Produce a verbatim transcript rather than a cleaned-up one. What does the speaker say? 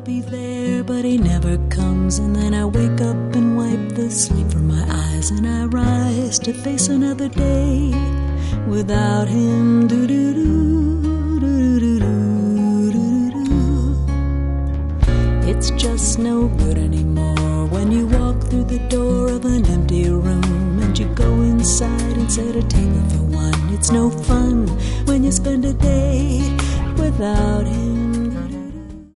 be there, but he never comes. And then I wake up and wipe the sleep from my eyes, and I rise to face another day without him. Do-do-do, do-do-do-do-do-do. It's just no good anymore when you walk through the door of an empty room and you go inside and set a table for one. It's no fun when you spend a day without him.